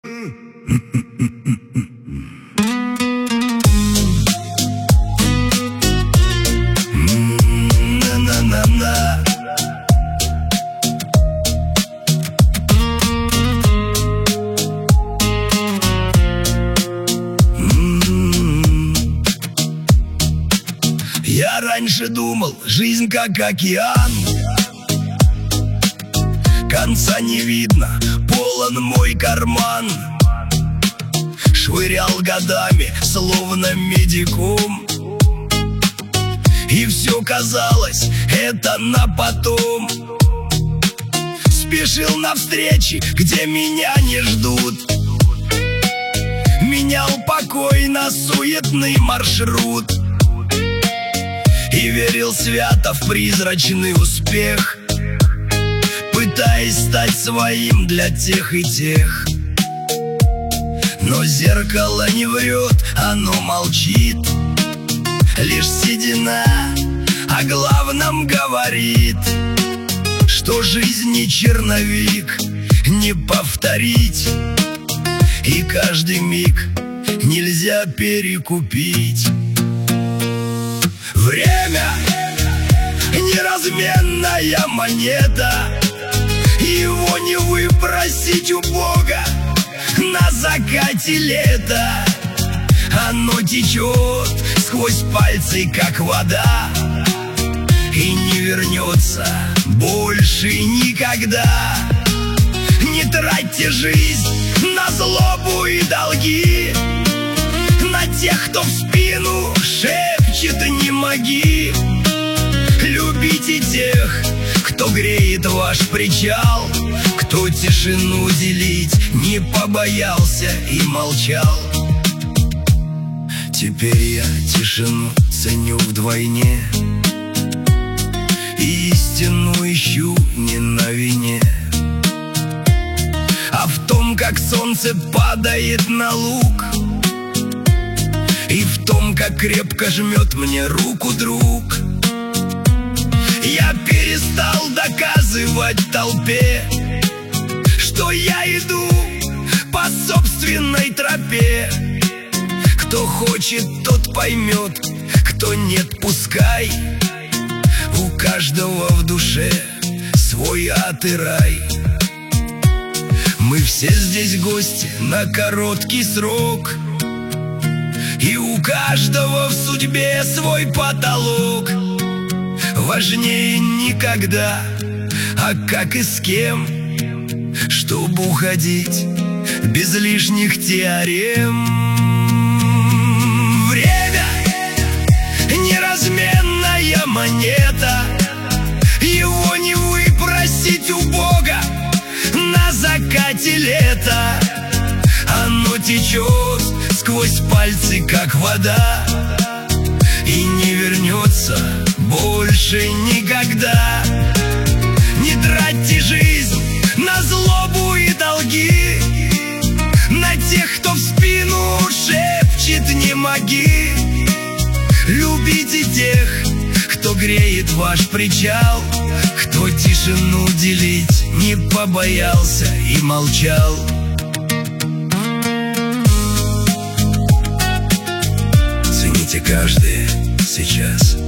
Я раньше думал, жизнь как океан, конца не видно, полон мой карман. Швырял годами, словно медиком, и все казалось, это на потом. Спешил на встречи, где меня не ждут, менял покой на суетный маршрут и верил свято в призрачный успех, пытаясь стать своим для тех и тех. Но зеркало не врет, оно молчит, лишь седина о главном говорит, что жизнь не черновик, не повторить, и каждый миг нельзя перекупить. Время — неразменная монета, его не выпросить у Бога на закате лета. Оно течет сквозь пальцы, как вода, и не вернется больше никогда. Не тратьте жизнь на злобу и долги, на тех, кто в спину шепчет «не моги». Любите тех, кто греет ваш причал, кто тишину делить не побоялся и молчал. Теперь я тишину ценю вдвойне, и истину ищу не на вине, а в том, как солнце падает на луг, и в том, как крепко жмет мне руку друг. Я перестал доказывать толпе, что я иду по собственной тропе. Кто хочет, тот поймет, кто нет, пускай. У каждого в душе свой ад и рай. Мы все здесь гости на короткий срок, и у каждого в судьбе свой потолок. Важнее никогда, а как и с кем, чтобы уходить без лишних теорем. Время — неразменная монета, его не выпросить у Бога на закате лета. Оно течет сквозь пальцы, как вода, и не вернется больше никогда. Не тратьте жизнь на злобу и долги, на тех, кто в спину шепчет «не моги». Любите тех, кто греет ваш причал, кто тишину делить не побоялся и молчал. Цените каждое сейчас.